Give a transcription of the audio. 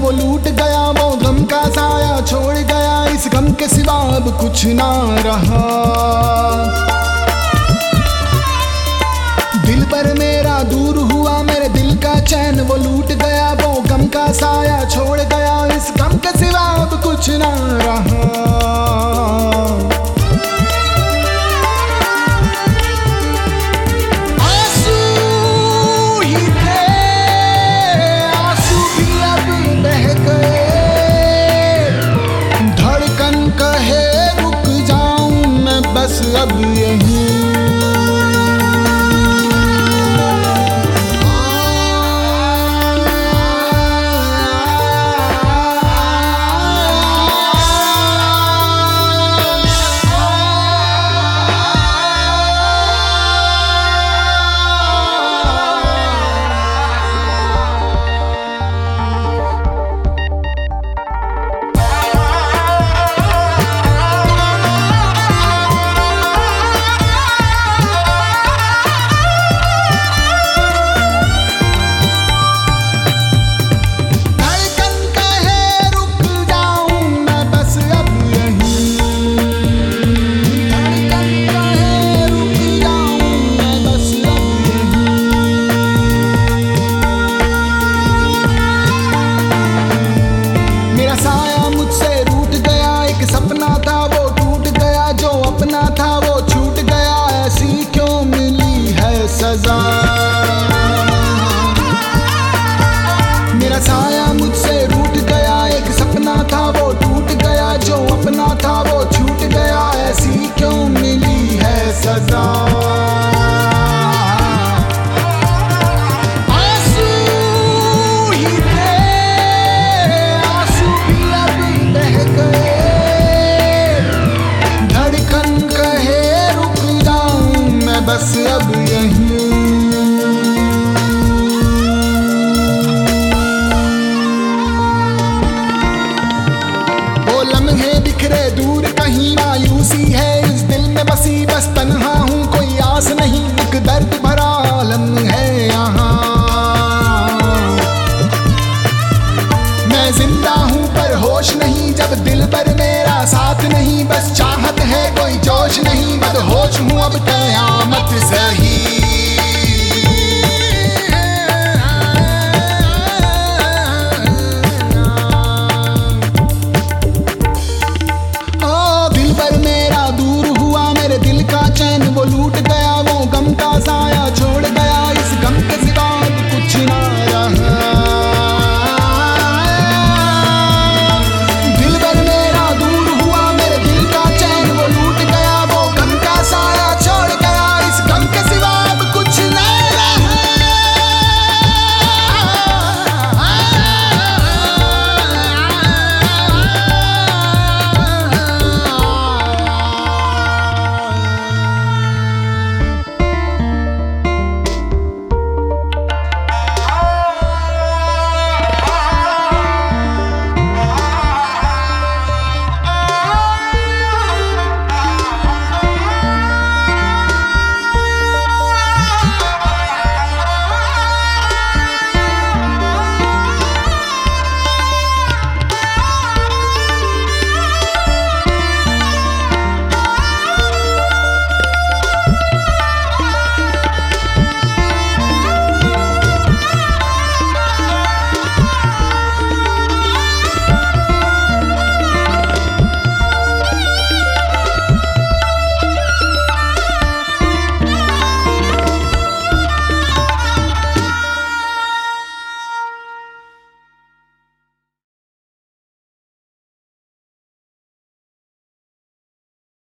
वो लूट गया, वो गम का साया छोड़ गया, इस गम के सिवा अब कुछ ना रहा। दिल पर मेरा दूर हुआ, मेरे दिल का चैन वो लूट गया, वो गम का साया छोड़ गया, इस गम के सिवा अब कुछ ना रहा। बस अब यही सजा। मेरा साया मुझसे रूठ गया, एक सपना था वो टूट गया, जो अपना था वो छूट गया, ऐसी क्यों मिली है सजा। आंसू ही थे, आंसू भी अब बह गए, धड़कन कहे रुक जाऊं मैं बस अब यहीं। वो लम्हे बिखरे दूर कहीं, मायूसी है इस दिल में बसी, बस तन्हा हूँ कोई आस नहीं, एक दर्द भरा आलम है यहाँ। मैं जिंदा हूँ पर होश नहीं, जब दिल पर मेरा साथ नहीं, बस चाहत है कोई जोश नहीं, बदहोश हूँ अब कयामत सही।